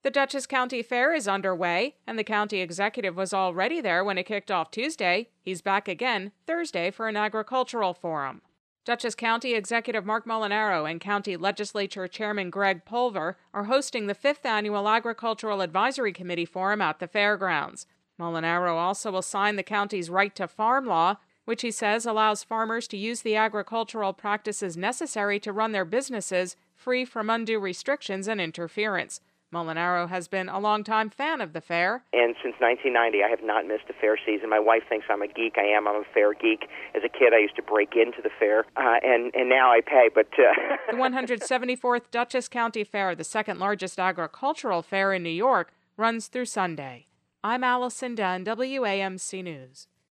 The Dutchess County Fair is underway, and the county executive was already there when it kicked off Tuesday. He's back again Thursday for an agricultural forum. Dutchess County Executive Mark Molinaro and County Legislature Chairman Greg Pulver are hosting the 5th Annual Agricultural Advisory Committee Forum at the fairgrounds. Molinaro also will sign the county's Right to Farm law, which he says allows farmers to use the agricultural practices necessary to run their businesses free from undue restrictions and interference. Molinaro has been a longtime fan of the fair. And since 1990, I have not missed a fair season. My wife thinks I'm a geek. I am. I'm a fair geek. As a kid, I used to break into the fair, and now I pay. But The 174th Dutchess County Fair, the second largest agricultural fair in New York, runs through Sunday. I'm Allison Dunn, WAMC News.